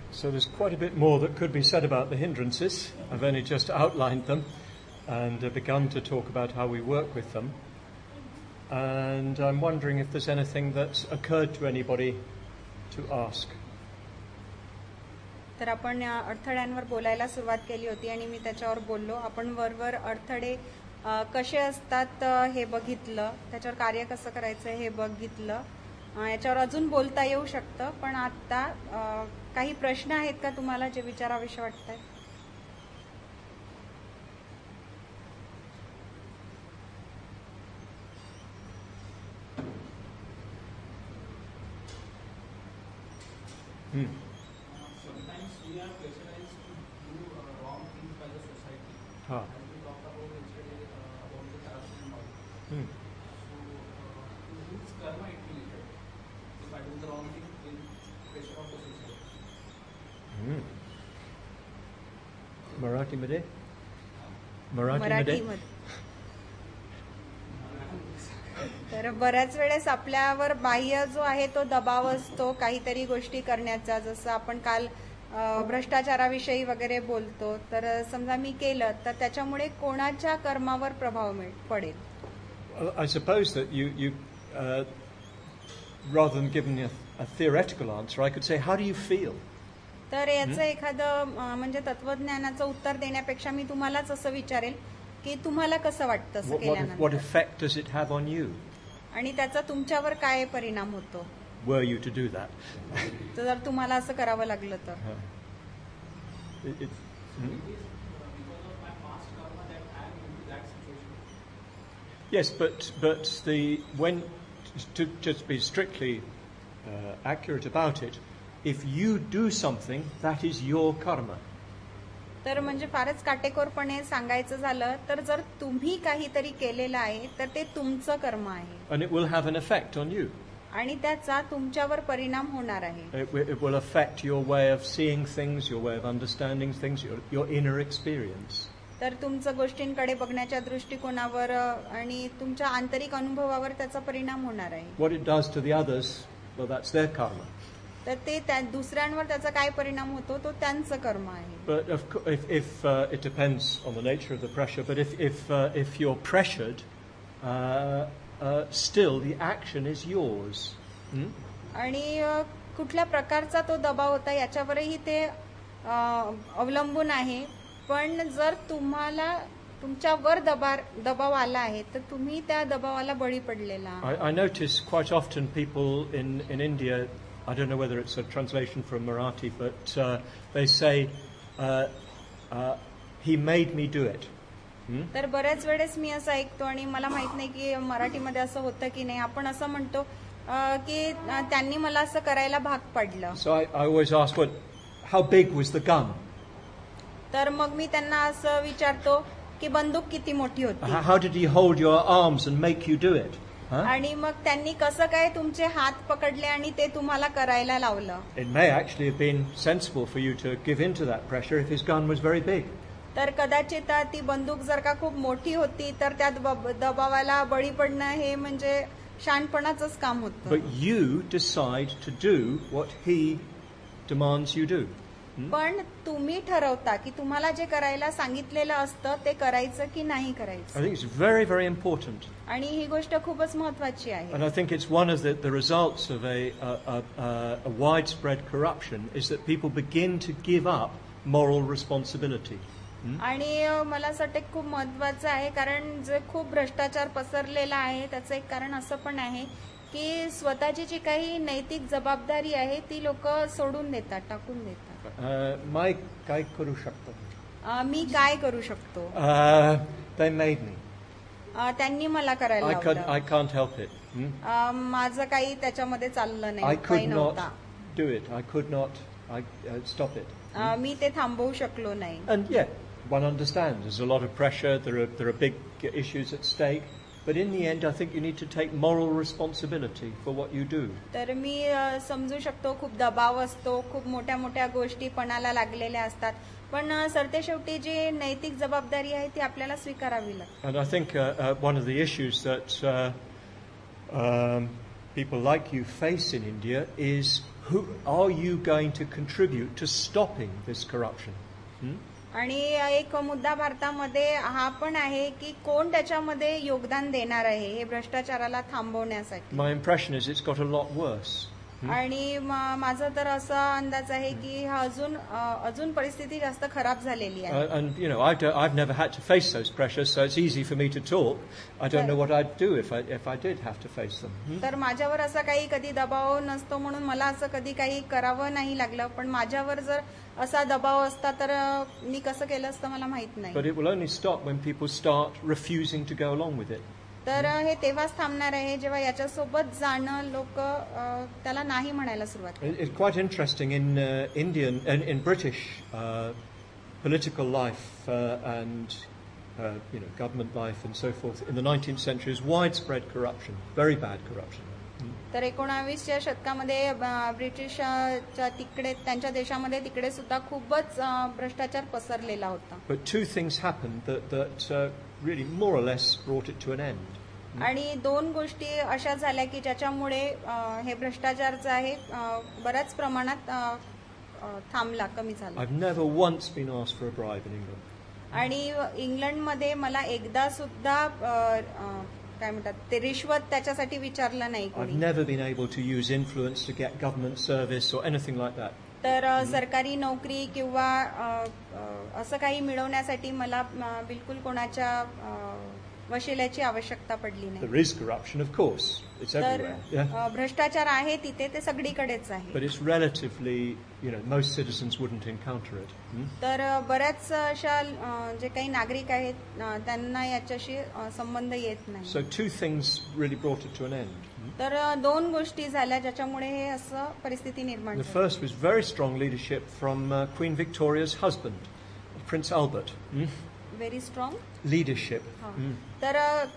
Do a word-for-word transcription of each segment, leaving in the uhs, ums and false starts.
So there's quite a bit more that could be said about the hindrances. I've only just outlined them and uh, begun to talk about how we work with them. And I'm wondering if there's anything that's occurred to anybody to ask. तर आपण अडथळ्यांवर बोलायला सुरुवात केली होती आणि मी त्याच्यावर बोललो. आपण वरवर अडथळे कसे असतात हे बघितलं, त्याच्यावर कार्य कसं करायचं हे बघितलं. याच्यावर अजून बोलता येऊ शकतं, पण आता काही प्रश्न आहेत का तुम्हाला जे विचारावेसे वाटतात? Hmm. Sometimes we are pressurized to do uh, wrong things by the society. Ah. As we talked about yesterday uh, about the corruption model. Hmm. So, uh, to whose karma it related? If I do the wrong thing, then pressure of the society. Hmm. Marathi मध्ये? Marathi मध्ये? तर बऱ्याच वेळेस आपल्यावर बाह्य जो आहे तो दबाव असतो काहीतरी गोष्टी करण्याचा. जसं आपण काल भ्रष्टाचाराविषयी वगैरे बोलतो, तर समजा मी केलं तर त्याच्यामुळे कोणाच्या कर्मावर प्रभाव पडेल? I suppose that you you uh, rather than giving a, a theoretical answer, I could say, how do you feel? तर याचं एखादं म्हणजे तत्वज्ञानाचं उत्तर देण्यापेक्षा मी तुम्हालाच असं विचारेल की तुम्हाला कसं वाटतं असं केल्यानंतर? What effect does it have on you? आणि त्याचा तुमच्यावर काय परिणाम होतो? Were you to do that? तर जर तुम्हाला असं करावं लागलं तर? It, it, hmm? Yes, but but the when to just be strictly uh, accurate about it, if you do something, that is your karma. तर म्हणजे फारच काटेकोरपणे सांगायचं झालं तर जर तुम्ही काहीतरी केलेलं आहे तर ते तुमचं कर्म आहे. And it will have an effect on you. आणि त्याचा तुमच्यावर परिणाम होणार आहे. It, it will affect your way of seeing things, your way of understanding things, your, your inner experience. तर तुमचं गोष्टींकडे बघण्याच्या दृष्टिकोनावर आणि तुमच्या आंतरिक अनुभवावर त्याचा परिणाम होणार आहे. What it does to the others, well, that's their karma. तर ते त्या दुसऱ्यांवर त्याचा काय परिणाम होतो तो त्यांचं कर्म आहे. But of course, if, if uh, it depends on the nature of the pressure. But if if uh, if you're pressured, uh, uh, still the action is yours. Hmm? आणि कुठल्या प्रकारचा तो दबाव होता याच्यावरही ते अवलंबून आहे. पण जर तुम्हाला तुमच्यावर दबाव दबाव आला आहे तर तुम्ही त्या दबावाला बळी पडलेला. I, I notice quite often people in in India. I don't know whether it's a translation from Marathi, but uh, they say, uh, uh, he made me do it. Hmm? तर बऱ्याच वेळेस मी असं ऐकतो आणि मला माहित नाही की मराठीमध्ये असं होतं की नाही. आपण असं म्हणतो की त्यांनी मला असं करायला भाग पाडलं. So I, I always ask, well, how big was the gun? तर मग मी त्यांना असं विचारतो की बंदूक किती मोठी होती? How did he hold your arms and make you do it? Huh? आणि मग त्यांनी कसं काय तुमचे हात पकडले आणि ते तुम्हाला करायला लावलं? It may actually have been sensible for you to give in to that pressure if his gun was very big. तर कदाचित ती बंदूक जर का खूप मोठी होती तर त्या दबावाला बळी पडणं हे म्हणजे शहाणपणाचंच काम होतं. But you decide to do what he demands you do. पण तुम्ही ठरवता की तुम्हाला जे करायला सांगितलेलं असतं ते करायचं की नाही करायचं. I think it's very, very important. आणि ही गोष्ट खूपच महत्त्वाची आहे. And I think it's one of the, the results of a, a, a, a widespread corruption is that people begin to give up moral responsibility. आणि मला असं वाटतं खूप महत्त्वाचं आहे कारण जे खूप भ्रष्टाचार पसरलेला आहे त्याचं एक कारण असं पण आहे की स्वतःची जी काही नैतिक जबाबदारी आहे ती लोक सोडून देतात, टाकून देतात. मी काय करू शकतो? मी काय करू शकतो? They made me. त्यांनी मला करायला लावलं. I can't help it. माझं काही त्याच्यामध्ये चाललं नाही. I could not do it. I could not I uh, stop it. मी ते थांबवू शकलो नाही. And yeah, one understands there's a lot of pressure. There are there are big issues at stake. But in the end, I think you need to take moral responsibility for what you do. तर मी समजू शकतो खूप दबाव असतो, खूप मोठ्या मोठ्या गोष्टी पणाला लागलेल्या असतात. पण सरते शेवटी जी नैतिक जबाबदारी आहे ती आपल्याला स्वीकारावी लागते. And I think uh, uh, one of the issues that uh, um, people like you face in India is who are you going to contribute to stopping this corruption? Hmm? आणि एक मुद्दा भारतामध्ये हा पण आहे की कोण त्याच्यामध्ये योगदान देणार आहे हे भ्रष्टाचाराला थांबवण्यासाठी. My impression is it's got a lot worse. आणि म- माझा तर असा अंदाज आहे की हा अजून अ, अजून परिस्थिती जास्त खराब झालेली आहे. Uh, and, you know, I don't, I've never had to face those pressures, so it's easy for me to talk. I don't know what I'd do if I, if I did have to face them. Hmm? तर माझ्यावर असा काही कधी दबाव नसतो म्हणून मला असं कधी काही करावं नाही लागलं, पण माझ्यावर जर असा दबाव असता तर अ, मी कसं केलं असतं मला माहित नाही. But it will only stop when people start refusing to go along with it. तर अ, हे तेव्हाच थांबणार आहे जेव्हा याच्यासोबत जाणं लोक त्याला नाही म्हणायला सुरुवात करतात. It- It's quite interesting in uh, Indian and in British uh, political life uh, and uh, you know government life and so forth in the nineteenth century is widespread corruption, very bad corruption. तर एकोणावीसच्या शतकामध्ये अ, ब्रिटिशच्या तिकडे त्यांच्या देशामध्ये तिकडे सुद्धा खूपच अ, भ्रष्टाचार पसरलेला होता. But two things happened that that uh, really more or less brought it to an end. आणि दोन गोष्टी अशा झाल्या की ज्याच्यामुळे अ, हे भ्रष्टाचारचं आहे अ, बऱ्याच प्रमाणात अ, अ, थांबला, कमी झाला. I've never once been asked for a bribe in England. आणि इंग्लंडमध्ये मला एकदा सुद्धा अ, अ, काय म्हणतात ते रिश्वत त्याच्यासाठी विचारलं नाही I've कोणी. never been able to use influence to get government service or anything like that. तर अ, सरकारी नोकरी किंवा अ, अ, असं काही मिळवण्यासाठी मला अ, बिलकुल कोणाच्या अ, वशिल्याची आवश्यकता पडली नाही. There is corruption, of course. It's तर everywhere. Yeah. अ, भ्रष्टाचार आहे तिथे, ते सगळीकडेच आहे. But it's relatively, you know, most citizens wouldn't encounter it. Hmm? तर अ, बऱ्याच अशा अ, जे काही नागरिक आहेत अ, त्यांना याच्याशी अ, संबंध येत नाही. So two things really brought it to an end. Hmm? तर अ, दोन गोष्टी झाल्या ज्याच्यामुळे हे असं परिस्थिती निर्माण The झाली. first was very strong leadership from uh, Queen Victoria's husband, Prince Albert. Hmm? Very strong. Leadership. Hmm. तर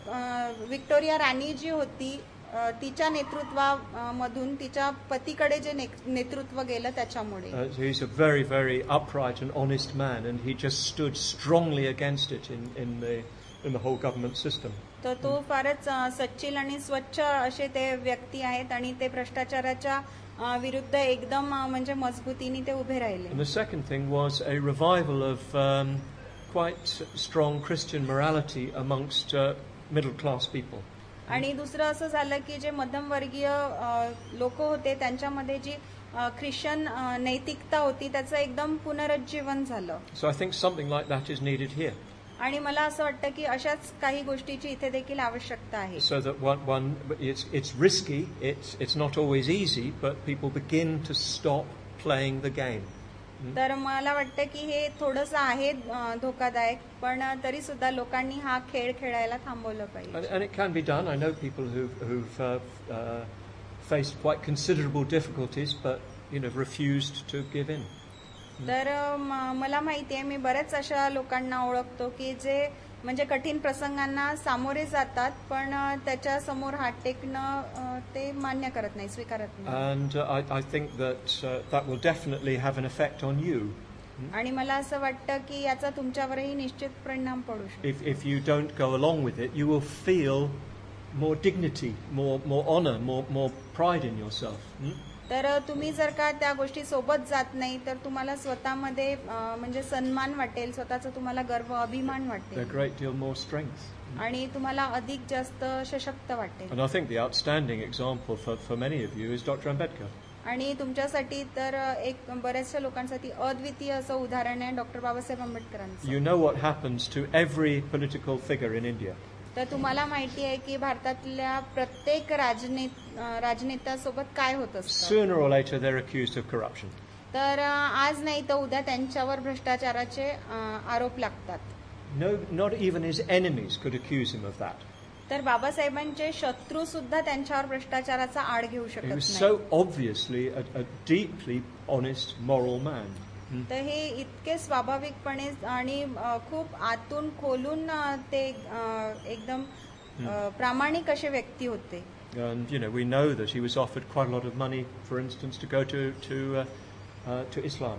अ, विक्टोरिया राणी जी होती अ, तिच्या नेतृत्वामधून तिच्या पतीकडे जे ने- नेतृत्व गेलं त्याच्यामुळे. Uh, so he's a very, very upright and honest man, and he just stood strongly against it in, in the in the whole government system. तर तो फारच अ, सच्चिल आणि स्वच्छ असे ते व्यक्ती आहेत आणि ते भ्रष्टाचाराच्या अ, विरुद्ध एकदम अ, म्हणजे मजबूतीने ते उभे राहिले. And the second thing was a revival of um, quite strong Christian morality amongst uh, middle class people. आणि दुसरं असं झालं की जे मध्यमवर्गीय लोक होते त्यांच्यामध्ये जी अ, ख्रिश्चन अ, नैतिकता होती त्याचं एकदम पुनरुज्जीवन झालं. So I think something like that is needed here. आणि मला असं वाटतं की अशाच काही गोष्टीची इथे देखील आवश्यकता आहे. So that one, one it's, it's risky, it's, it's not always easy, but people begin to stop playing the game. तर मला वाटतं की हे थोडंसं आहे अ, धोकादायक, पण तरी सुद्धा लोकांनी हा खेळ खेळायला थांबवलं And, पाहिजे. and it can be done. I know people who've, who've uh, uh, faced quite considerable difficulties, but you know, refused to give in. तर अ, म- मला माहिती आहे, मी बऱ्याच अशा लोकांना ओळखतो की जे म्हणजे कठीण प्रसंगांना सामोरे जातात, पण अ, त्याच्या समोर हात टेकणं अ, ते मान्य करत नाही, स्वीकारत नाही. And uh, I, I think that uh, that will definitely have an effect on you. आणि मला असं वाटतं की याचा तुमच्यावरही निश्चित परिणाम पडू शकतो. If, if you don't go along with it, you will feel more dignity, more, more honor, more, more pride in yourself. Hmm? तर अ, तुम्ही जर का त्या गोष्टी सोबत जात नाही तर तुम्हाला स्वतःमध्ये अ, म्हणजे सन्मान वाटेल, स्वतःचा तुम्हाला गर्व, अभिमान A वाटेल great deal more strength. आणि तुम्हाला अधिक जास्त सशक्त वाटेल. And I think the outstanding example for, for many of you is Doctor Ambedkar. आणि तुमच्यासाठी तर अ, एक बऱ्याचशा लोकांसाठी अद्वितीय असं उदाहरण आहे डॉक्टर बाबासाहेब आंबेडकरांचं. You know what happens to every political figure in India. तर तुम्हाला माहिती आहे की भारतातल्या प्रत्येक राजने अ, राजनेत्यासोबत काय होत असतं. Sooner or later, they're accused of corruption. तर अ, आज नाही तर उद्या त्यांच्यावर भ्रष्टाचाराचे अ, आरोप लागतात. No, not even his enemies could accuse him of that. तर बाबासाहेबांचे शत्रू सुद्धा त्यांच्यावर भ्रष्टाचाराचा आड घेऊ He शकत was नाही. so obviously a, a deeply honest, moral man. तर हे इतके स्वाभाविकपणे आणि अ, खूप आतून खोलून अ, ते अ, एकदम अ, प्रामाणिक असे व्यक्ती होते. And you know, we know that he was offered quite a lot of money, for instance, to go to to uh, uh, to Islam.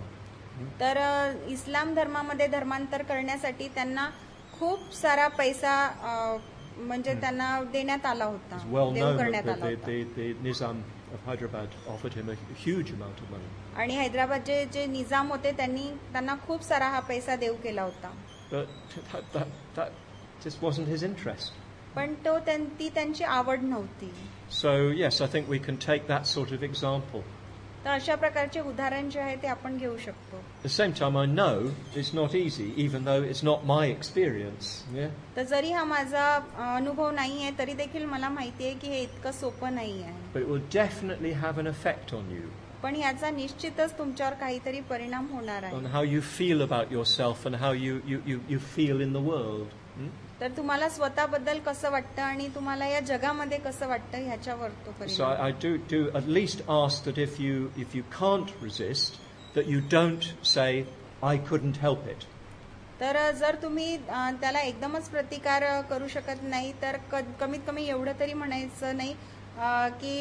तर अ, इस्लाम धर्मामध्ये धर्मांतर करण्यासाठी त्यांना खूप सारा पैसा अ, म्हणजे त्यांना देण्यात आला होता, It's well देऊ known that करण्यात the, आला the, होता. the, the Nizam of Hyderabad offered him a huge amount of money. आणि हैदराबादचे जे निजाम होते त्यांनी त्यांना खूप सारा हा पैसा देऊ केला होता. But that, that, that just wasn't his interest. पण तो त्यां- ती त्यांची आवड नव्हती. So yes, I think we can take that sort of example. तर अशा प्रकारचे उदाहरण जे आहे ते आपण घेऊ शकतो. At the same time, I know it's not easy, even though it's not my experience. Yeah. तर जरी हा माझा अ, अनुभव नाही आहे तरी देखील मला माहिती आहे की हे इतकं सोपं नाही आहे. But it will definitely have an effect on you, पण याचा निश्चितच तुमच्यावर काहीतरी परिणाम होणार आहे. on how you feel about yourself and how you, you, you, you feel in the world. Hmm? तर तुम्हाला स्वतःबद्दल कसं वाटतं आणि तुम्हाला या जगामध्ये कसं वाटतं ह्याच्यावर तो So परिणाम. I, I do, do at least ask that if you, if you can't resist, that you don't say, I couldn't help it. तर जर तुम्ही अ, त्याला एकदमच प्रतिकार अ, करू शकत नाही तर क- कमीत कमी एवढं तरी म्हणायचं नाही अ, की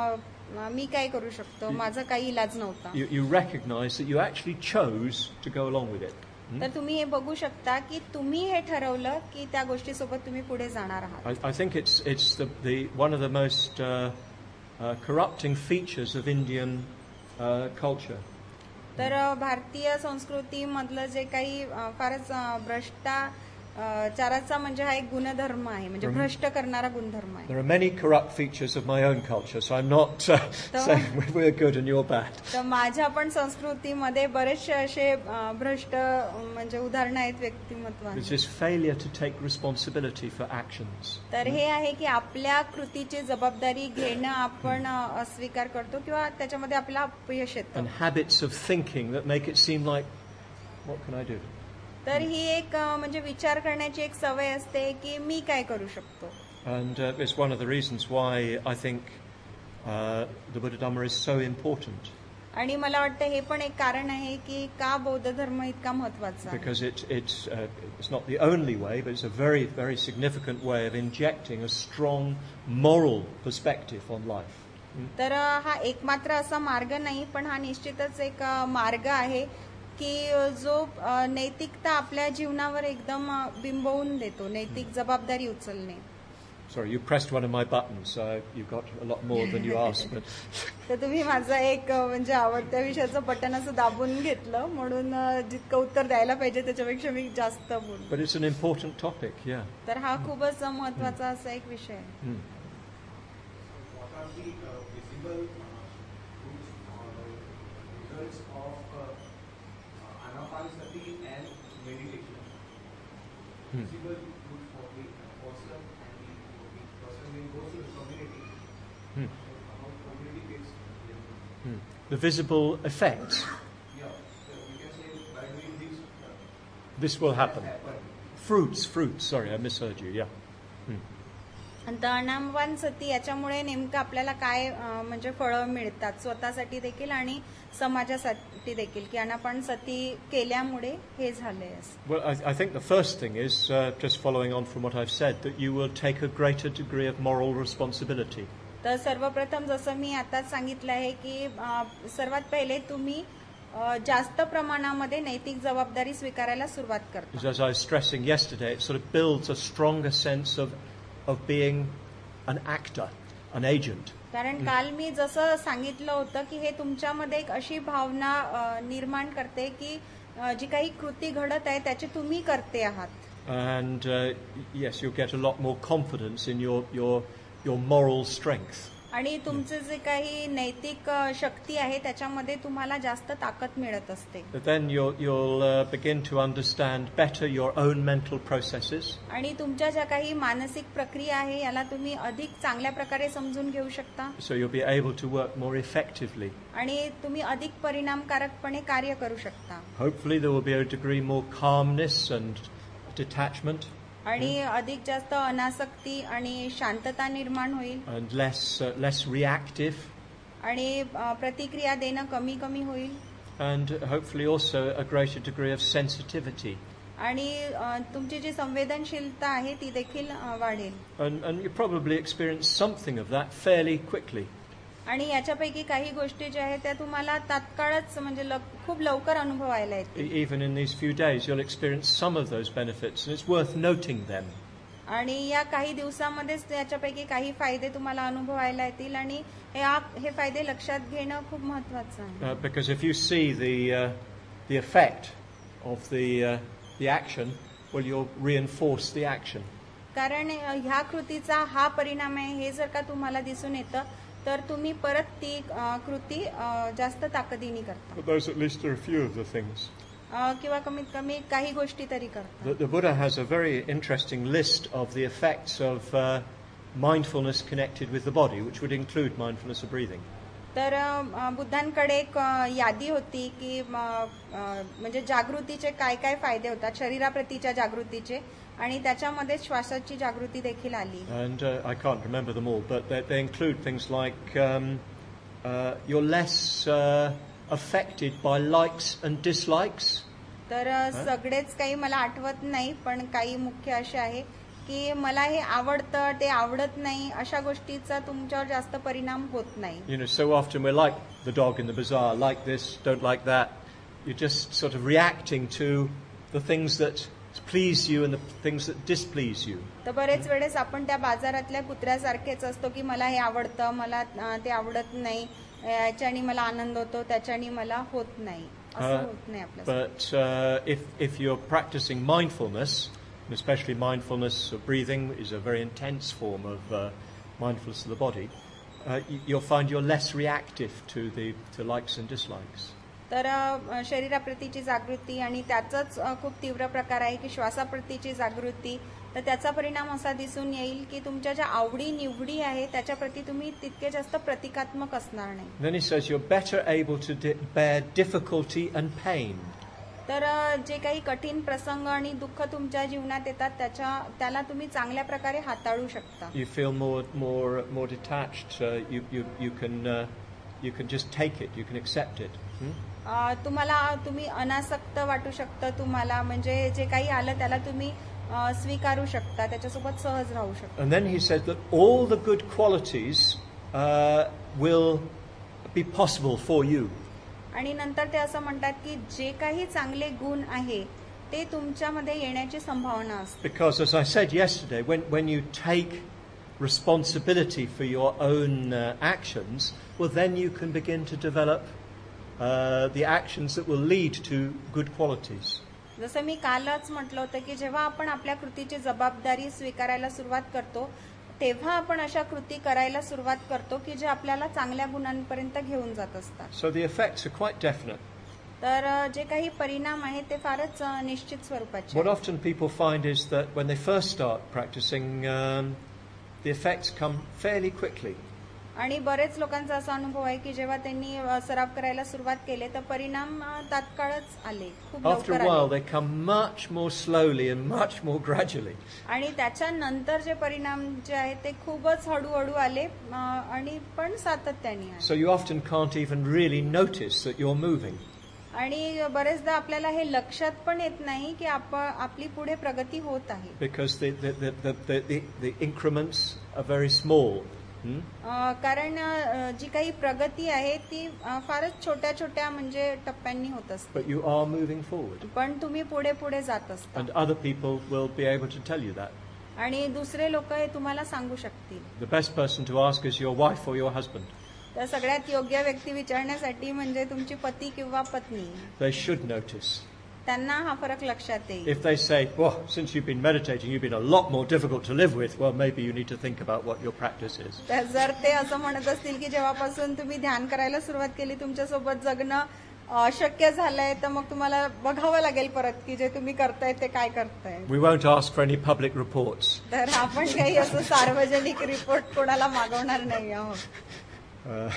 अ, मी काय करू शकतो, माझा काही इलाज नव्हता. You, you recognize that you actually chose to go along with it. तर तुम्ही हे बघू शकता की तुम्ही हे ठरवलं की त्या गोष्टीसोबत तुम्ही पुढे जाणार आहात. I, I think it's, it's the, the, one of the most uh, uh, corrupting features of Indian uh, culture. तर अ, भारतीय संस्कृतीमधलं जे काही अ, फारच अ, भ्रष्टाचाराचा म्हणजे हा एक गुणधर्म आहे, म्हणजे हम्म. भ्रष्ट करणारा गुणधर्म आहे. There are many corrupt features of my own culture, so I'm not uh, So- saying we're good and you're bad. तर माझ्या पण संस्कृतीमध्ये बरेचसे असे अ, भ्रष्ट अ, म्हणजे उदाहरणं आहेत It's व्यक्तिमत्वांची. this failure to take responsibility for actions. तर हे आहे की आपल्या कृतीची जबाबदारी घेणं आपण अ, अस्वीकार करतो किंवा त्याच्यामध्ये आपलं अपयश येतं. And habits of thinking that make it seem like, what can I do? तर ही एक अ, म्हणजे विचार करण्याची एक सवय असते की मी काय करू शकतो. And uh, it's one of the reasons why I think uh, the Buddha Dhamma is so important. आणि मला वाटतं हे पण एक कारण आहे की का बौद्ध धर्म इतका महत्वाचा आहे. Because it, it's, uh, it's not the only way, but it's a very, very significant way of injecting a strong moral perspective on life. तर अ, हा एकमात्र असा मार्ग नाही, पण हा निश्चितच एक अ, मार्ग आहे की अ, जो अ, नैतिकता आपल्या जीवनावर एकदम अ, बिंबवून देतो, नैतिक जबाबदारी उचलणे. Sorry, you pressed one of my buttons, so you got a lot more than you asked. But तर तुम्ही माझं एक अ, म्हणजे आवडत्या विषयाचं बटन असं दाबून घेतलं, म्हणून अ, जितकं उत्तर द्यायला पाहिजे त्याच्यापेक्षा मी जास्त बोललो. but it's an important topic, yeah. तर हा खूपच महत्वाचा असा एक विषय आहे. Mm. What are the uh, visible uh, roots or results of uh, uh, Anapanasati and meditation? Hmm. Visible roots for the person and the, the person when goes to the community. Hmm. How community gets Mm. The visible effects. yeah. So we can say by doing this, uh, This will happen. happen. Fruits, fruits. Sorry, I misheard you. Yeah. Mm. आणि अनापान सती याच्यामुळे नेमकं आपल्याला काय अ, म्हणजे फळं मिळतात स्वतःसाठी देखील आणि समाजासाठी देखील, की अनापान सती केल्यामुळे हे झालंय असं. Well, I, I think the first thing is, uh, just following on from what I've said, that you will take a greater degree of moral responsibility. तर सर्वप्रथम जसं मी आताच सांगितलं आहे की अ, सर्वात पहिले तुम्ही अ, जास्त प्रमाणामध्ये नैतिक जबाबदारी स्वीकारायला सुरुवात करता. Because as I was stressing yesterday, it sort of builds a stronger sense of, of being an actor, an agent. कारण काल मी जसं सांगितलं होतं की हे तुमच्यामध्ये एक अशी भावना अ, निर्माण करते की अ, जी काही कृती घडत आहे त्याची तुम्ही करते आहात. And uh, yes, you'll get a lot more confidence in your, your, your moral strength. आणि तुमचं जे काही नैतिक अ, शक्ती आहे त्याच्यामध्ये तुम्हाला जास्त ताकद मिळत असते. But then you'll, you'll uh, begin to understand better your own mental processes. आणि तुमच्या ज्या काही मानसिक प्रक्रिया आहे याला तुम्ही अधिक चांगल्या प्रकारे समजून घेऊ शकता So you'll be able to work more effectively. आणि तुम्ही अधिक परिणामकारकपणे कार्य करू शकता. Hopefully there will be a degree more calmness and detachment आणि अधिक जास्त अनासक्ती आणि शांतता निर्माण होईल and less, uh, less reactive. आणि अ, प्रतिक्रिया देणं कमी कमी होईल And hopefully also a greater degree of sensitivity. आणि अ, तुमची जी संवेदनशीलता आहे ती देखील अ, वाढेल. And, and you probably experience something of that fairly quickly. आणि याच्यापैकी काही गोष्टी ज्या आहेत त्या तुम्हाला तात्काळच म्हणजे ल- खूप लवकर अनुभवायला येतील. E- Even in these few days, you'll experience some of those benefits, and it's worth noting them. आणि या काही दिवसामध्येच याच्यापैकी काही फायदे तुम्हाला अनुभवायला येतील आणि हे आप- हे फायदे लक्षात घेणं खूप महत्वाचं आहे. Uh, because if you see the uh, the effect of the uh, the action, well, you'll reinforce the action. कारण अ, ह्या कृतीचा हा परिणाम आहे हे जर का तुम्हाला दिसून येतं तर तुम्ही परत ती अ, कृती अ, जास्त ताकदीने करता. But those at least are a few of the things. अ, किंवा कमीत कमी काही गोष्टी तरी करता. The, the Buddha has a very interesting list of the effects of uh, mindfulness connected with the body, which would include mindfulness of breathing. तर अ, बुद्धांकडे एक अ, यादी होती की म, अ, म्हणजे जागृतीचे काय काय फायदे होतात शरीराप्रतीच्या जागृतीचे आणि त्याच्यामध्ये श्वासाची जागृती देखील आली. And uh, I can't remember them all, but they, they include things like um, uh, you're less uh, affected by likes and dislikes. तर अ, सगळेच काही मला आठवत नाही पण काही मुख्य असे आहे की मला हे आवडतं ते आवडत नाही अशा गोष्टीचा तुमच्यावर जास्त परिणाम होत नाही. You know, so often we're like the dog in the bazaar, like this, don't like that. You're just sort of reacting to the things that please you and the things that displease you. तर बरेच वेळेस आपण त्या बाजारातल्या कुत्र्यासारखेच असतो की मला हे आवडतं मला अ, ते आवडत नाही याच्याने मला आनंद होतो त्याच्याने मला होत नाही असं Uh, होत नाही आपल्या. But uh, if if you're practicing mindfulness, and especially mindfulness of breathing is a very intense form of uh, mindfulness of the body, uh, you- you'll find you're less reactive to the to likes and dislikes. तर अ, शरीराप्रतीची जागृती आणि त्याचाच अ, खूप तीव्र प्रकार आहे की श्वासाप्रतीची जागृती. तर त्याचा परिणाम असा दिसून येईल की तुमच्या ज्या आवडी निवडी आहे त्याच्याप्रती तुम्ही तितके जास्त प्रतिकात्मक असणार नाही. Then he says you're better able to di- bear difficulty and pain. तर अ, जे काही कठीण प्रसंग आणि दुःख तुमच्या जीवनात येतात त्याच्या त्याला तुम्ही चांगल्या प्रकारे हाताळू शकता. You feel more more more detached. Uh, you you you can uh, you can just take it. You can accept it. Hmm? अ, तुम्हाला तुम्ही अनासक्त वाटू शकतं तुम्हाला म्हणजे जे काही आलं त्याला तुम्ही अ, स्वीकारू शकता त्याच्यासोबत सहज राहू शकता. And then he says that all the good qualities uh, will be possible for you. आणि नंतर ते असं म्हणतात की जे काही चांगले गुण आहे ते तुमच्यामध्ये येण्याची संभावना असते. Because, as I said yesterday, when, when you take responsibility for your own uh, actions, well, then you can begin to develop uh, the actions that will lead to good qualities. जसं मी कालच म्हटलं होतं की जेव्हा आपण आपल्या कृतीची जबाबदारी स्वीकारायला सुरुवात करतो तेव्हा आपण अशा कृती करायला सुरुवात करतो की जे आपल्याला चांगल्या गुणांपर्यंत घेऊन जात असतात. So the effects are quite definite. तर अ, जे काही परिणाम आहेत ते फारच अ, निश्चित स्वरूपाचे What आहेत. often people find is that when they first start practicing, um, the effects come fairly quickly. आणि बरेच लोकांचा असा अनुभव आहे की जेव्हा त्यांनी अ, सराव करायला सुरुवात केले तर परिणाम अ, तात्काळच आले खूप After लवकर a while, आले. they come much more slowly and much more gradually. आणि त्याच्यानंतर जे परिणाम जे आहेत ते खूपच हळूहळू आले अ, आणि पण सातत्याने आले. So you often can't even really notice that you're moving. आणि बरेचदा आपल्याला हे लक्षात पण येत नाही की आप आपली पुढे प्रगती होत आहे. Because the, the, the, the, the, the, the increments are very small. Hmm? अ, कारण अ, जी काही प्रगती आहे ती अ, फारच छोट्या छोट्या म्हणजे टप्प्यांनी होत असते. But you are moving forward. पण तुम्ही पुढे पुढे जात असता And other people will be able to tell you that. आणि दुसरे लोक हे तुम्हाला सांगू शकतील. The best person to ask is your wife or your husband. तर सगळ्यात योग्य व्यक्ती विचारण्यासाठी म्हणजे तुमची पती किंवा पत्नी. They should notice. त्यांना हा फरक लक्षात येईल. If they say, well, since you've been meditating, you've been a lot more difficult to live with, well, maybe you need to think about what your practice is. तर जर ते असं म्हणत असतील की जेव्हापासून तुम्ही ध्यान करायला सुरुवात केली तुमच्यासोबत जगणं अशक्य झालंय तर मग तुम्हाला बघावं लागेल परत की जे तुम्ही करताय ते काय करताय. We won't ask for any public reports. तर आपण काही असं सार्वजनिक रिपोर्ट कोणाला मागवणार नाही आहोत. Uh,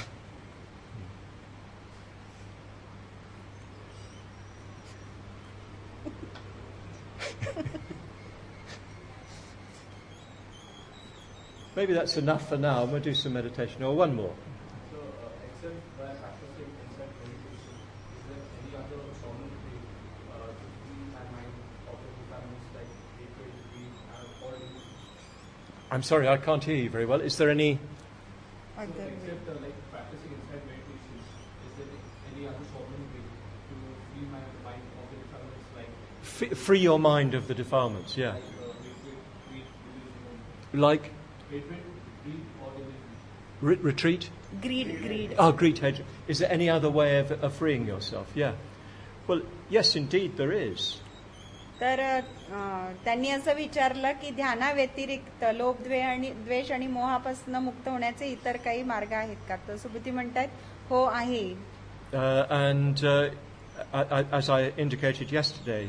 maybe that's enough for now. We'll do some meditation or one more. So, uh, except by practicing insight meditation, is there any other common way uh, to free my mind of the defilements like hatred, greed, and or anything? I'm sorry, I can't hear you very well. Is there any? So, except uh, like practicing insight meditation, is there any other common way to free my mind of the defilements like F- free your mind of the defilements, yeah. like uh, hatred, greed, delusion, Like hatred, greed, or delusion. re- retreat? Greed greed Oh, greed, hatred. Is there any other way of, of freeing yourself? Yeah. Well, yes, indeed, there is. तर अं, त्यांनी असं विचारलं की ध्यानाव्यतिरिक्त लोभ द्वे आणि द्वेष आणि मोहापासून मुक्त होण्याचे इतर काही मार्ग आहेत का? तर सुबुती म्हणतात हो आहे. Uh, and uh, I, I, as I indicated yesterday,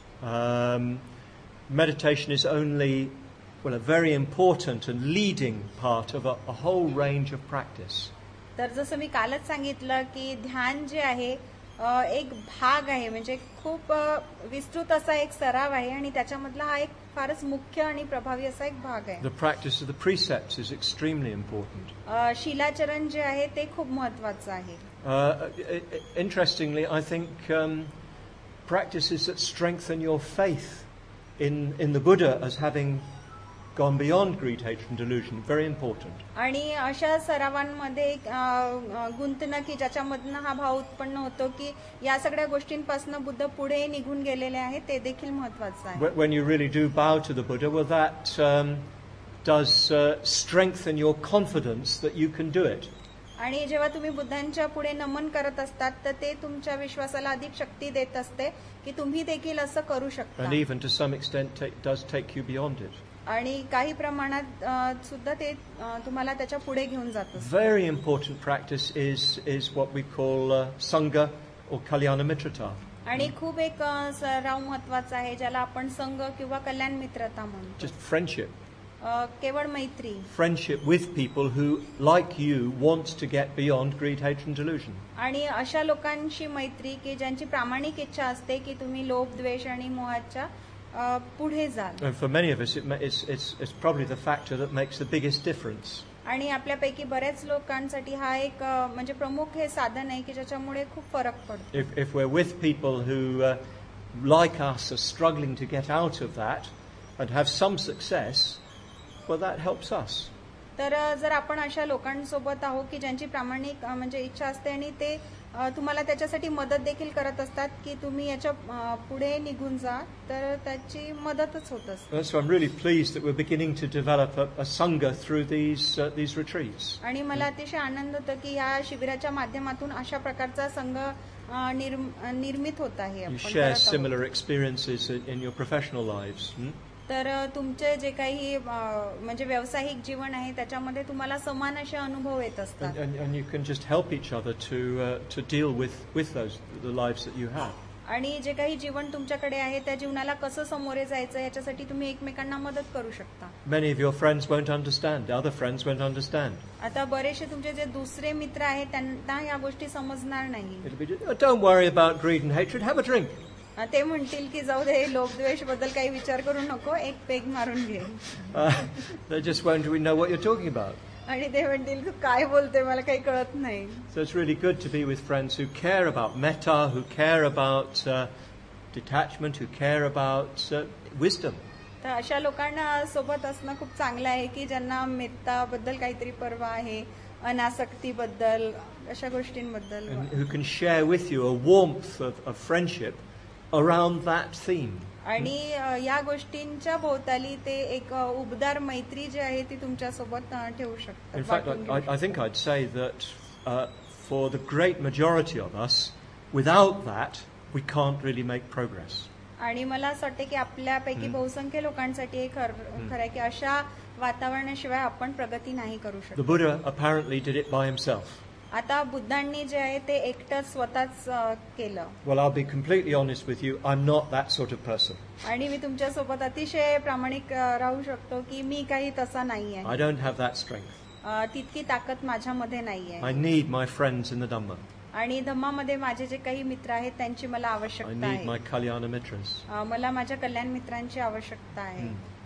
um, meditation is only, well, a very important and leading part of a, a whole range of practice. तर जसं मी कालच सांगितलं की ध्यान जे आहे अ, एक भाग आहे, म्हणजे खूप अ, विस्तृत असा एक सराव आहे आणि त्याच्यामधला हा एक फारच मुख्य आणि प्रभावी असा एक भाग आहे. The practice of the precepts is extremely important. अ, शिलाचरण जे आहे ते खूप महत्वाचं आहे. Uh, i- i- interestingly, I think um, practices that strengthen your faith in, in the Buddha as having gone beyond greed, hatred and delusion, very important. आणि अशा सरावांमध्ये एक, अ, अ, गुंतणं की ज्याच्यामधनं हा भाव उत्पन्न होतो की या सगळ्या गोष्टींपासून बुद्ध पुढे निघून गेलेले आहेत, ते देखील महत्वाचं आहे. Wh- When you really do bow to the Buddha, well, that um, does uh, strengthen your confidence that you can do it. आणि जेव्हा तुम्ही बुद्धांच्या पुढे नमन करत असतात तर ते तुमच्या विश्वासाला अधिक शक्ती देत असते की तुम्ही देखील असं करू शकता. And even to some extent ta- does take you beyond it. आणि काही प्रमाणात अ, सुद्धा ते अ, तुम्हाला त्याच्या पुढे घेऊन जात असतं. Very important practice is, is what we call uh, Sangha or Kalyana Mitrata. आणि खूप एक अ, सराव महत्वाचा आहे ज्याला आपण संघ किंवा कल्याण मित्रता म्हणतो. Just friendship. अ, केवळ मैत्री Friendship with people who, like you, want to get beyond greed, hatred and delusion. आणि अशा लोकांशी मैत्री की ज्यांची प्रामाणिक इच्छा असते की तुम्ही लोभ द्वेष आणि मोहाच्या अ, पुढे जाल. And for many of us, it ma- it's, it's, it's probably the factor that makes the biggest difference. आणि आपल्यापैकी बऱ्याच लोकांसाठी हा एक अ, म्हणजे प्रमुख हे साधन आहे की ज्याच्यामुळे खूप फरक पडतो. If, if we're with people who, uh, like us, are struggling to get out of that and have some success, well, that helps us. तर अ, जर आपण अशा लोकांसोबत आहोत की ज्यांची प्रामाणिक अ, म्हणजे इच्छा असते आणि ते अ, तुम्हाला त्याच्यासाठी मदत देखील करत असतात की तुम्ही याच्या अ, पुढे निघून जा, तर त्याची मदतच होत असते. And so I'm really pleased that we're beginning to develop a, a Sangha through these, uh, these retreats. आणि मला अतिशय आनंद होतो की या शिबिराच्या माध्यमातून अशा प्रकारचा संघ अ, निर्म- निर्मित होत आहे. You आपण share करत आहोत. similar experiences in in your professional lives. Hmm? तर अ, तुमचे जे काही अ, म्हणजे व्यावसायिक जीवन आहे त्याच्यामध्ये तुम्हाला समान असे अनुभव येत And, असतात. and, and you can just help each other to, uh, to deal with, with those, the lives that you have. आणि जे काही जीवन तुमच्याकडे आहे त्या जीवनाला कसं समोरे जायचं याच्यासाठी तुम्ही एकमेकांना मदत करू शकता. Many of your friends won't understand, other friends won't understand. आता बरेचसे तुमचे जे दुसरे मित्र आहेत त्यांना या गोष्टी समजणार नाही. It'll be, oh, don't worry about greed and hatred, have a drink. अ, ते म्हणतील की जाऊ दे, लोभ द्वेष बद्दल काही विचार करू नको, एक पेग मारून घे. Uh, they just won't really know what you're talking about. आणि ते म्हणतील तू काय बोलते, मला काही कळत नाही. So it's really good to be with friends who care about metta, who care about uh, detachment, who care about uh, wisdom. तर अशा लोकांना सोबत असणं खूप चांगलं आहे की ज्यांना मेत्ताबद्दल काहीतरी पर्वा आहे, अनासक्तीबद्दल, अशा गोष्टींबद्दल, And who can share with you a warmth of, of friendship around that theme. आणि अ, या गोष्टींच्या भोवताली ते एक अ, उबदार मैत्री जी आहे ती तुमच्या सोबत अ, ठेवू शकतात. In fact, वाटून घेऊ I, I think I'd say that uh, for the great majority of us, without that, we can't really make progress. आणि मला असं वाटतं की आपल्यापैकी बहुसंख्य लोकांसाठी हे खर खरं आहे की अशा वातावरणाशिवाय आपण प्रगती नाही करू The शकत. Buddha apparently did it by himself. आता बुद्धांनी जे आहे ते एकटं स्वतःच अ, केलं. Well, I'll be completely honest with you, I'm not that sort of person. आणि मी तुमच्यासोबत अतिशय प्रामाणिक अ, राहू शकतो की मी काही तसा नाही I आहे. don't have that strength. अ, तितकी ताकद माझ्यामध्ये नाही I आहे. need my friends in the Dhamma. आणि धम्मामध्ये माझे जे काही मित्र आहेत त्यांची मला I आवश्यकता need my आहे. Kalyana Mitras. अ, मला माझ्या कल्याण मित्रांची आवश्यकता आहे.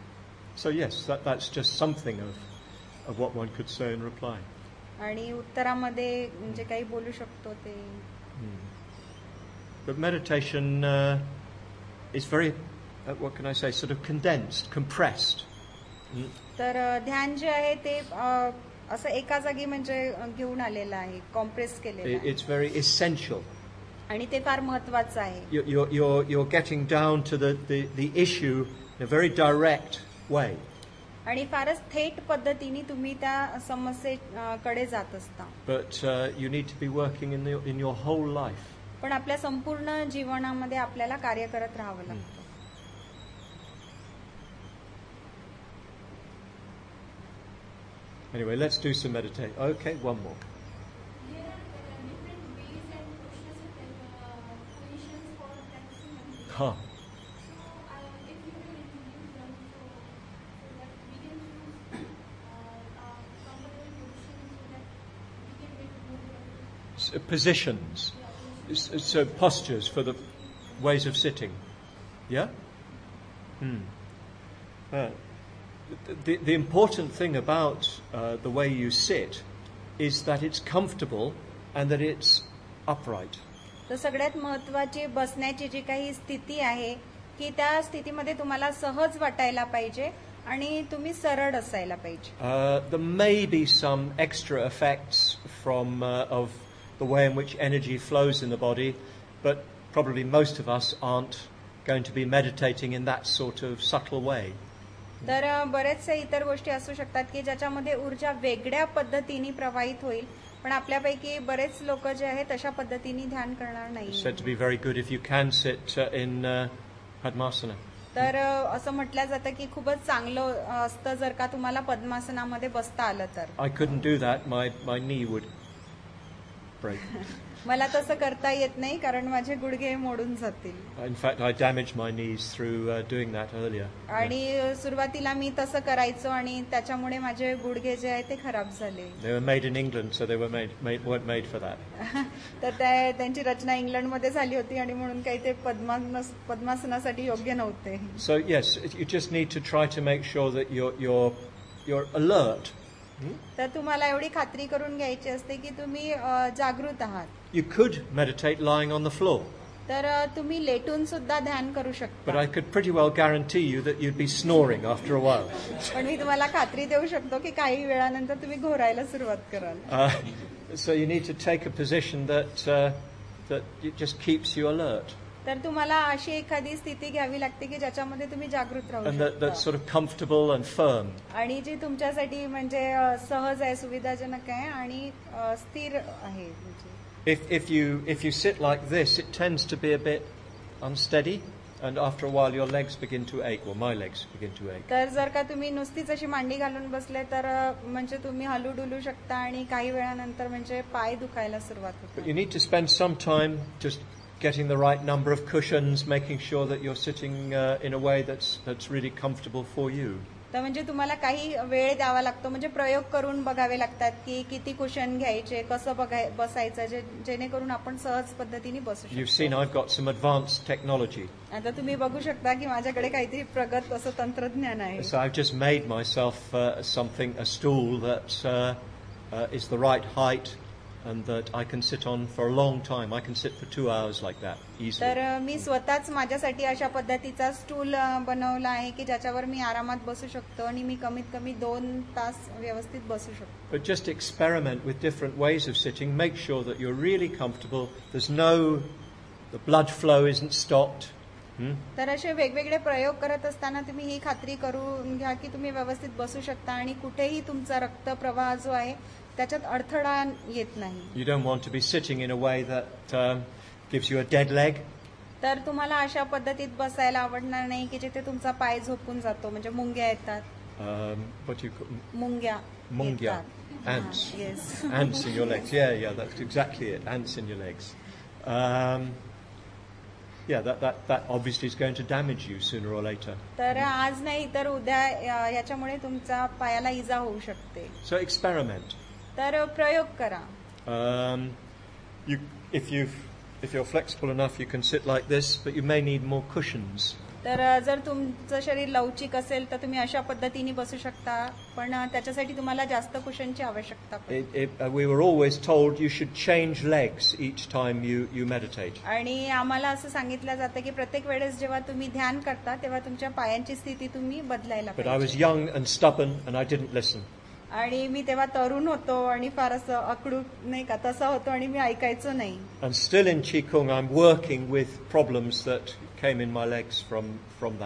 So yes, that, that's just something of, of what one could say in reply. आणि उत्तरामध्ये जे काही बोलू शकतो ते. But meditation uh, is very, uh, what can I say, sort of condensed, compressed. Mm. तर अ, ध्यान जे आहे ते अ, असं एका जागी म्हणजे अ, घेऊन आलेलं आहे, कॉम्प्रेस केलेलं It- आहे. It's very essential. आणि ते फार महत्वाचं आहे. You're, you're, you're, you're getting down to the, the, the issue in a very direct way. आणि फारच थेट पद्धतीने तुम्ही त्या समस्येकडे जात असता. But uh, you need to be working in, the, in your whole life. पण आपल्या संपूर्ण जीवनामध्ये आपल्याला कार्य करत राहावं लागतं. Anyway, let's do some meditation. Okay, one more. There are uh, different ways and questions and uh, positions for practicing meditation. Huh. So, uh, if you will introduce them so, so that we can choose uh, uh, comfortable position so that we can make more practice. S- positions. Yeah, S- So postures for the ways of sitting. Yeah? Hmm. Uh, the, the important thing about uh, the way you sit is that it's comfortable and that it's upright. तर सगळ्यात महत्वाची बसण्याची जी काही स्थिती आहे की त्या स्थितीमध्ये तुम्हाला सहज वाटायला पाहिजे आणि तुम्ही सरळ असायला पाहिजे. Uh, there may be some extra effects from uh, of the way in which energy flows in the body, but probably most of us aren't going to be meditating in that sort of subtle way. तर बरेचसे इतर गोष्टी असू शकतात की ज्याच्यामध्ये ऊर्जा वेगळ्या पद्धतीने प्रवाहित होईल, पण आपल्यापैकी बरेच लोक जे आहेत तशा पद्धतीने ध्यान करणार It's नाही. said to be very good if you can sit uh, in uh, Padmasana. तर असं म्हटलं जातं की खूपच चांगलं असतं जर का तुम्हाला पद्मासनामध्ये बसता आलं तर. I couldn't do that. My my knee would break. मला तसं करता येत नाही कारण माझे गुडघे मोडून जातील. In fact, I damaged my knees through uh, doing that earlier. आणि सुरुवातीला मी तसं करायचो आणि त्याच्यामुळे माझे गुडघे जे आहेत ते खराब झाले. They were made in England, so they were made, made weren't made for that. तर त्या त्यांची रचना इंग्लंडमध्ये झाली होती आणि म्हणून काही ते पद्मास पद्मासनासाठी योग्य नव्हते. So yes, you just need to try to make sure that you're you're you're alert. तर तुम्हाला एवढी खात्री करून घ्यायची असते की तुम्ही अ, जागृत आहात. You could meditate lying on the floor, तर अ, तुम्ही लेटून सुद्धा ध्यान करू but शकता. I could pretty well guarantee you that you'd be snoring after a while. पण मी तुम्हाला खात्री देऊ शकतो की काही वेळानंतर तुम्ही घोरायला सुरुवात कराल. Uh, so you need to take a position that uh, that it just keeps you alert तर तुम्हाला अशी एखादी स्थिती घ्यावी लागते की ज्याच्यामध्ये तुम्ही जागृत राहू and that, that's शकता sort of comfortable and firm. आणि जी तुमच्यासाठी म्हणजे अ, सहज आहे, सुविधाजनक आहे आणि अ, स्थिर आहे. म्हणजे If if you if you sit like this, it tends to be a bit unsteady, and after a while your legs begin to ache, or my legs begin to ache. तर जर का तुम्ही नुसतीच अशी मांडी घालून बसले तर अ, म्हणजे तुम्ही हलू डुलू शकता आणि काही वेळानंतर म्हणजे पाय दुखायला सुरुवात But होते. you need to spend some time just getting the right number of cushions, making sure that you're sitting uh, in a way that's that's really comfortable for you. तर म्हणजे तुम्हाला काही वेळ द्यावा लागतो, म्हणजे प्रयोग करून बघावे लागतात की किती कुशन घ्यायचे, कसं बघाय बसायचं जे जेणेकरून आपण सहज पद्धतीने बसू You've seen शकतो. I've got some advanced technology. आता तुम्ही बघू शकता की माझ्याकडे काहीतरी प्रगत असं तंत्रज्ञान आहे. So I've just made myself uh, something, a stool that uh, uh, is the right height and that I can sit on for a long time. I can sit for two hours like that, easily. तर अ, मी स्वतःच माझ्यासाठी अशा पद्धतीचा stool अ, बनवला आहे की ज्याच्यावर मी आरामात बसू शकतो आणि मी कमीत कमी दोन तास व्यवस्थित बसू शकतो. But just experiment with different ways of sitting. Make sure that you're really comfortable. There's no, the blood flow isn't stopped. Hmm? तर असे वेगवेगळे प्रयोग करत असताना तुम्ही ही खात्री करून घ्या की तुम्ही व्यवस्थित बसू शकता आणि कुठेही तुमचा रक्तप्रवाह जो आहे त्याच्यात अडथळा येत नाही. You don't want to be sitting in a way that um, gives you a dead leg. तर तुम्हाला अशा पद्धतीत बसायला आवडणार नाही की जिथे तुमचा पाय झोपून जातो, म्हणजे मुंग्या येतात. Um, what you call मुंग्या Mungia, येतात. ants. हा, yes. Ants in your legs. Yeah, yeah, that's exactly it. Ants in your legs. Um, yeah, that, that, that obviously is going to damage you sooner or later. तर आज नाही तर उद्या अ, याच्यामुळे तुमचा पायाला इजा होऊ शकते. So experiment. तर प्रयोग करा. Um, you, if you, if you're flexible enough, you can sit like this, but you may need more cushions. तर अ, जर तुमचं शरीर लवचिक असेल तर तुम्ही अशा पद्धतीने बसू शकता, पण अ, त्याच्यासाठी तुम्हाला जास्त कुशनची आवश्यकता पडते. It, it, uh, we were always told you should change legs each time you, you meditate. आणि आम्हाला असं सांगितलं जातं की प्रत्येक वेळेस जेव्हा तुम्ही ध्यान करता तेव्हा तुमच्या पायांची स्थिती तुम्ही बदलायला But I was पाहिजे. young and stubborn, and I didn't listen. आणि मी तेव्हा तरुण होतो आणि फार असं अकडू नाही का तसा होतो आणि मी ऐकायचो नाही. And still in Qigong, I'm working with problems that came in my legs from, from that.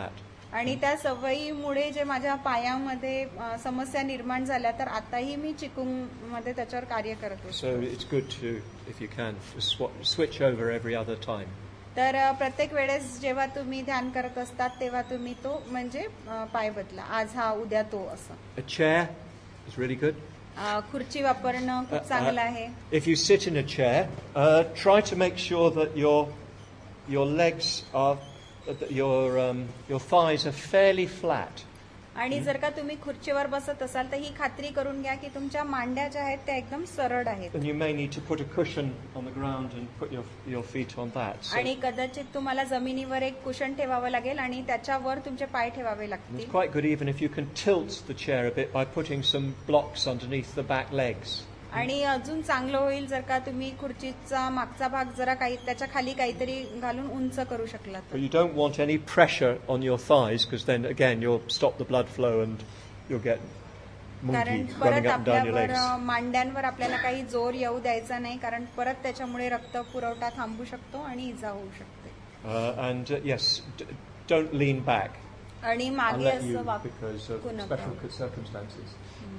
आणि त्या सवयीमुळे जे माझ्या पायामध्ये अ, समस्या निर्माण झाल्या तर आताही मी चिकुंग मध्ये त्याच्यावर कार्य करत So असते. it's good to, if you can, to swa- switch over every other time. तर अ, प्रत्येक वेळेस जेव्हा तुम्ही ध्यान करत असतात तेव्हा तुम्ही तो म्हणजे अ, पाय बदला, आज हा उद्या तो असं. A chair is really good. अ, खुर्ची वापरणं Uh, खूप चांगलं आहे. If you sit in a chair, uh, try to make sure that your your legs are, that your um, your thighs are fairly flat. आणि जर का तुम्ही खुर्चीवर बसत असाल तर ही खात्री करून घ्या की तुमच्या मांड्या ज्या आहेत त्या एकदम सरळ आहेत. And you may need to put a cushion on the ground and put your your feet on that. So आणि कदाचित तुम्हाला जमिनीवर एक कुशन ठेवावं लागेल आणि त्याच्यावर तुमचे पाय ठेवावे it's लागतील. quite good even if you can tilt the chair a bit by putting some blocks underneath the back legs. आणि अजून चांगलं होईल जर का तुम्ही खुर्चीचा मागचा भाग जरा काही त्याच्या खाली काहीतरी घालून उंच करू शकला तर. But you don't want any pressure on your thighs because then again you'll stop the blood flow and you'll get कारण monkey परत running up and down your आपल्यावर legs. अ, मांड्यांवर आपल्याला काही जोर येऊ द्यायचा नाही कारण परत त्याच्यामुळे रक्त पुरवठा थांबू शकतो आणि इजा होऊ शकते. Uh, and uh, yes, d- don't lean back आणि मागे unless you असं वाक because of नका. special circumstances.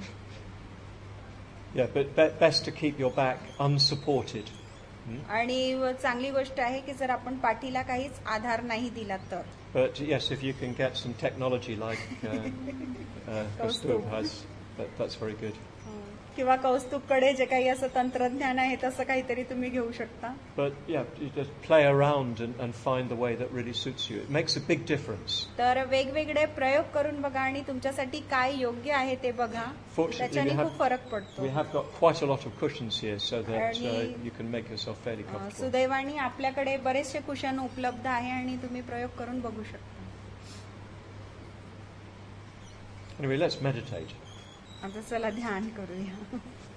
Yeah, but be- best to keep your back unsupported. आणि व चांगली गोष्ट आहे की जर आपण पाठीला काहीच आधार नाही दिला तर. But yes, if you can get some technology like uh, uh, Kaustubh has, that, that's very good. किंवा कौस्तुभकडे जे काही असं तंत्रज्ञान आहे तसं काहीतरी तुम्ही घेऊ शकता. But yeah, you just play around and, and find the way that really suits you. It makes a big difference. तर वेगवेगळे प्रयोग करून बघा आणि तुमच्यासाठी काय योग्य आहे ते बघा. Fortunately, त्याच्याने we have- खूप फरक पडतो. We have got quite a lot of cushions here so that uh, आणि- you can make yourself fairly a, comfortable. सुदैवाने आपल्याकडे बरेचसे कुशन उपलब्ध आहे आणि तुम्ही प्रयोग करून बघू शकता. Anyway, let's meditate. आता चला ध्यान करूया.